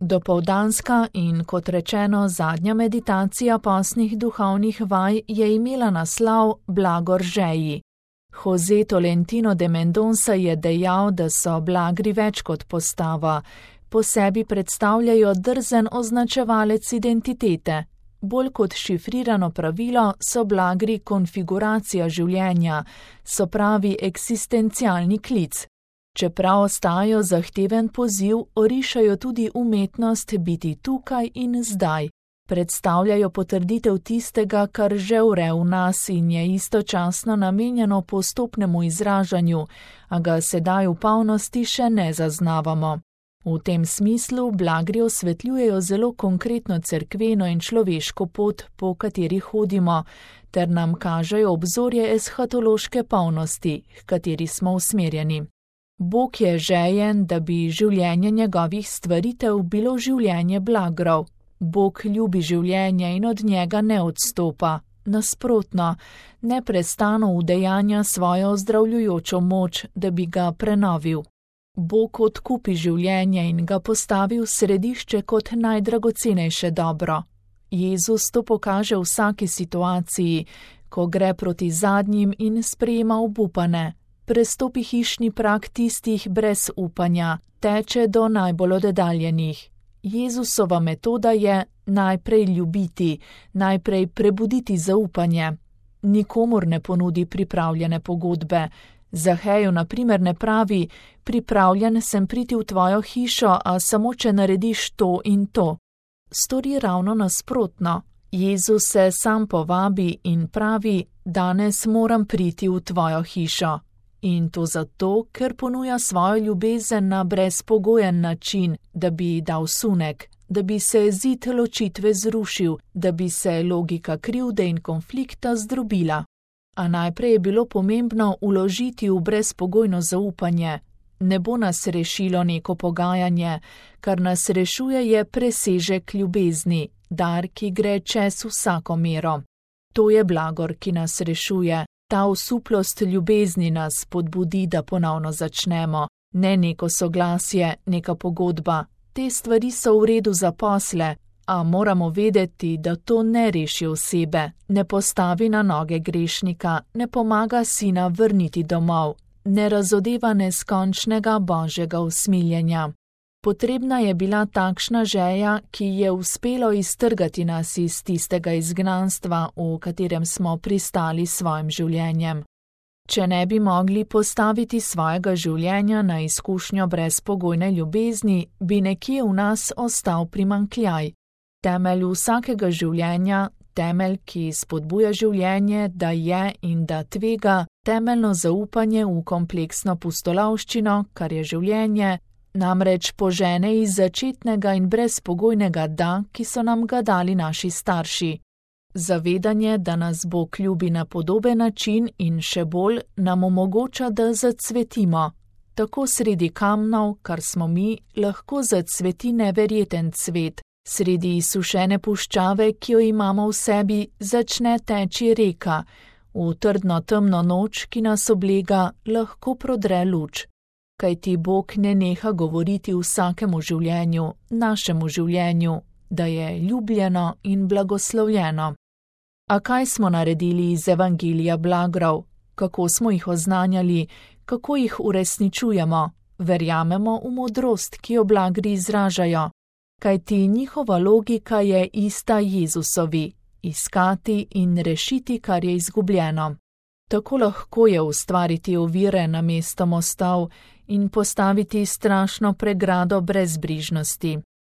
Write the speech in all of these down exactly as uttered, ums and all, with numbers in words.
Dopoldanska in, kot rečeno, zadnja meditacija postnih duhovnih vaj je imela naslov Blagor žeji. Jose Tolentino de Mendonça je dejal, da so blagri več kot postava, po sebi predstavljajo drzen označevalec identitete. Bolj kot šifrirano pravilo so blagri konfiguracija življenja, so pravi eksistencialni klic. Čeprav ostajajo zahteven poziv, orišajo tudi umetnost biti tukaj in zdaj. Predstavljajo potrditev tistega, kar že vre v nas in je istočasno namenjeno postopnemu izražanju, a ga sedaj v polnosti še ne zaznavamo. V tem smislu blagri osvetljujejo zelo konkretno cerkveno in človeško pot, po kateri hodimo, ter nam kažejo obzorje eshatološke polnosti, h kateri smo usmerjeni. Bog je žejen, da bi življenje njegovih stvaritev bilo življenje blagrov. Bog ljubi življenje in od njega ne odstopa. Nasprotno, neprestano udejanja svojo ozdravljujočo moč, da bi ga prenovil. Bog odkupi življenje in ga postavi v središče kot najdragocenejše dobro. Jezus to pokaže v vsaki situaciji, ko gre proti zadnjim in sprejema obupane. Prestopi hišni prag tistih brez upanja, teče do najbolj oddaljenih. Jezusova metoda je najprej ljubiti, najprej prebuditi zaupanje. Nikomur ne ponudi pripravljene pogodbe. Zaheju na primer ne pravi, pripravljen sem priti v tvojo hišo, a samo če narediš to in to. Stori ravno nasprotno. Jezus se sam povabi in pravi, danes moram priti v tvojo hišo. In to zato, ker ponuja svojo ljubezen na brezpogojen način, da bi dal sunek, da bi se zid ločitve zrušil, da bi se logika krivde in konflikta zdrobila. A najprej je bilo pomembno vložiti v brezpogojno zaupanje. Ne bo nas rešilo neko pogajanje, kar nas rešuje je presežek ljubezni, dar, ki gre čez vsako mero. To je blagor, ki nas rešuje. Ta osuplost ljubezni nas podbudi, da ponovno začnemo. Ne neko soglasje, neka pogodba. Te stvari so v redu za posle, a moramo vedeti, da to ne reši osebe, ne postavi na noge grešnika, ne pomaga sina vrniti domov, ne razodeva neskončnega božjega usmiljenja. Potrebna je bila takšna žeja, ki je uspelo iztrgati nas iz tistega izgnanstva, v katerem smo pristali s svojim življenjem. Če ne bi mogli postaviti svojega življenja na izkušnjo brezpogojne ljubezni, bi nekje v nas ostal primanjkljaj. Temelj vsakega življenja, temelj, ki spodbuja življenje, da je in da tvega, temeljno zaupanje v kompleksno pustolovščino, kar je življenje, namreč požene iz začetnega in brezpogojnega da, ki so nam ga dali naši starši. Zavedanje, da nas Bog ljubi na podoben način in še bolj nam omogoča, da zacvetimo. Tako sredi kamnov, kar smo mi, lahko zacveti neverjeten cvet. Sredi izsušene puščave, ki jo imamo v sebi, začne teči reka. V trdno temno noč, ki nas oblega, lahko prodre luč. Kajti Bog ne neha govoriti vsakemu življenju, našemu življenju, da je ljubljeno in blagoslovljeno. A kaj smo naredili iz evangelija blagrov? Kako smo jih oznanjali? Kako jih uresničujemo? Verjamemo v modrost, ki jo blagri izražajo. Kajti njihova logika je ista Jezusovi, iskati in rešiti, kar je izgubljeno. Tako lahko je ustvariti ovire namesto mostov in postaviti strašno pregrado brezbrižnosti.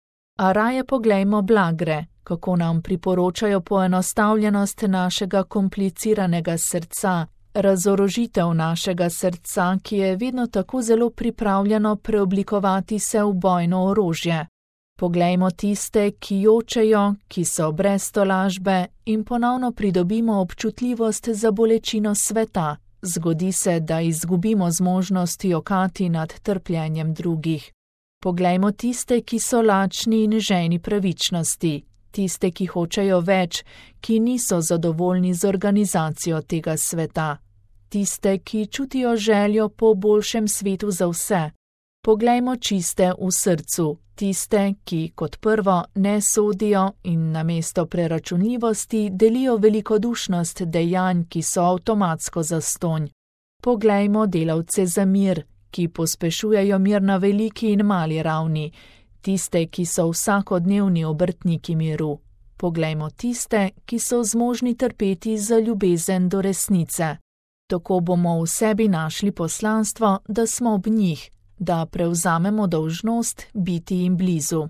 A raje poglejmo blagre, kako nam priporočajo poenostavljenost našega kompliciranega srca, razorožitev našega srca, ki je vedno tako zelo pripravljeno preoblikovati se v bojno orožje. Poglejmo tiste, ki jočejo, ki so brez tolažbe in ponovno pridobimo občutljivost za bolečino sveta. Zgodi se, da izgubimo zmožnost jokati nad trpljenjem drugih. Poglejmo tiste, ki so lačni in žejni pravičnosti, tiste, ki hočejo več, ki niso zadovoljni z organizacijo tega sveta, tiste, ki čutijo željo po boljšem svetu za vse. Poglejmo čiste v srcu, tiste, ki kot prvo ne sodijo in namesto preračunljivosti delijo velikodušnost dejanj, ki so avtomatsko zastonj. Poglejmo delavce za mir, ki pospešujejo mir na veliki in mali ravni, tiste, ki so vsakodnevni obrtniki miru. Poglejmo tiste, ki so zmožni trpeti za ljubezen do resnice. Tako bomo v sebi našli poslanstvo, da smo ob njih, da prevzamemo dolžnost biti jim blizu.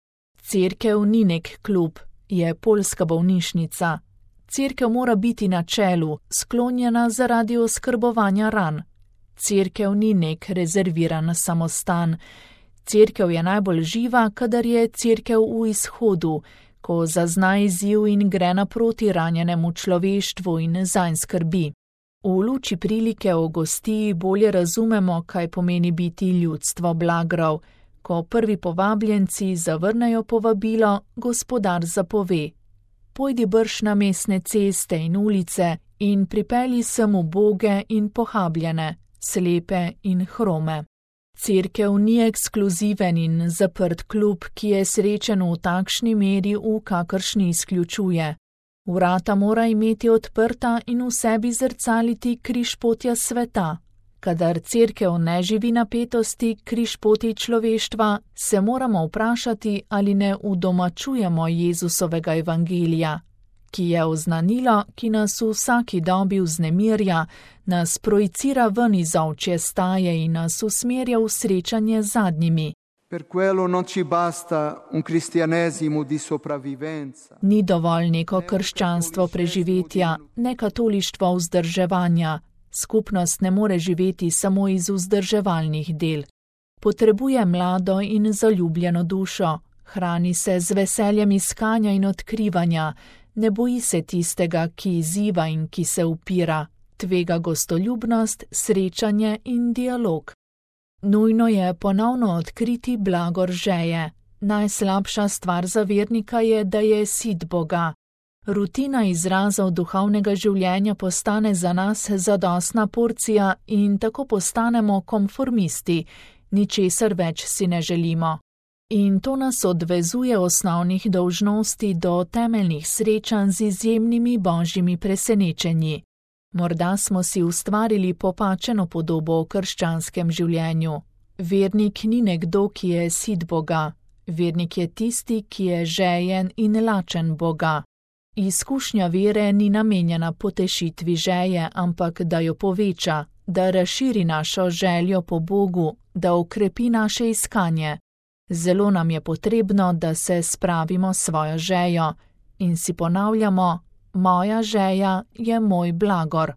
Cerkev ni nek klub, je poljska bolnišnica. Cerkev mora biti na čelu, sklonjena zaradi oskrbovanja ran. Cerkev ni nek rezerviran samostan. Cerkev je najbolj živa, kadar je cerkev v izhodu, ko zazna izziv in gre naproti ranjenemu človeštvu in zanj skrbi. V luči prilike o gostiji bolje razumemo, kaj pomeni biti ljudstvo blagrov. Ko prvi povabljenci zavrnejo povabilo, gospodar zapove: Pojdi brž na mestne ceste in ulice in pripelji sem uboge in pohabljene, slepe in hrome. Cerkev ni ekskluziven in zaprt klub, ki je srečen v takšni meri, v kakršni izključuje. Vrata mora imeti odprta in v sebi zrcaliti križpotja sveta. Kadar cerkev ne živi napetosti križpoti človeštva, se moramo vprašati, ali ne udomačujemo Jezusovega evangelija, ki je oznanilo, ki nas v vsaki dobi vznemirja, nas projicira ven iz ovčje staje in nas usmerja v srečanje z zadnjimi. Per quello non ci basta un cristianesimo di sopravvivenza. Ni dovolj neko krščanstvo preživetja, ne katolištvo vzdrževanja. Skupnost ne more živeti samo iz vzdrževalnih del. Potrebuje mlado in zaljubljeno dušo, hrani se z veseljem iskanja in odkrivanja, ne boji se tistega, ki izziva in ki se upira, tvega gostoljubnost, srečanje in dialog. Nujno je ponovno odkriti blagor žeje. Najslabša stvar za vernika je, da je sit Boga. Rutina izrazov duhovnega življenja postane za nas zadostna porcija in tako postanemo konformisti, ničesar več si ne želimo. In to nas odvezuje osnovnih dolžnosti do temeljnih srečanj z izjemnimi božjimi presenečenji. Morda smo si ustvarili popačeno podobo o krščanskem življenju. Vernik ni nekdo, ki je sit Boga. Vernik je tisti, ki je žejen in lačen Boga. Izkušnja vere ni namenjena potešitvi žeje, ampak da jo poveča, da razširi našo željo po Bogu, da okrepi naše iskanje. Zelo nam je potrebno, da se spravimo svojo žejo in si ponavljamo: moja žeja je moj blagor.